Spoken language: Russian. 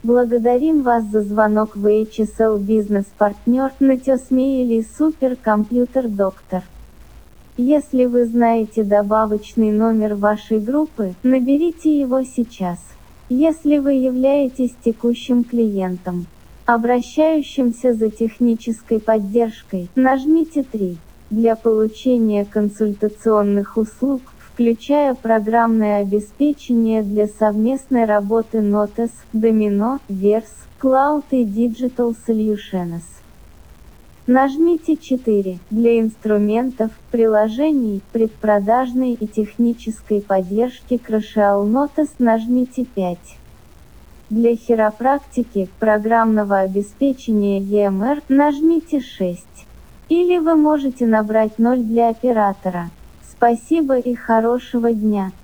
Благодарим вас за звонок в HSL бизнес-партнер на Тесмеили Суперкомпьютер Доктор. Если вы знаете добавочный номер вашей группы, наберите его сейчас. Если вы являетесь текущим клиентом, обращающимся за технической поддержкой, нажмите 3. Для получения консультационных услуг, включая программное обеспечение для совместной работы Notes, Domino, Verse, Cloud и Digital Solutions. Нажмите 4. Для инструментов, приложений, предпродажной и технической поддержки Crashal Notes нажмите 5. Для хиропрактики, программного обеспечения EMR нажмите 6. Или вы можете набрать 0 для оператора. Спасибо и хорошего дня!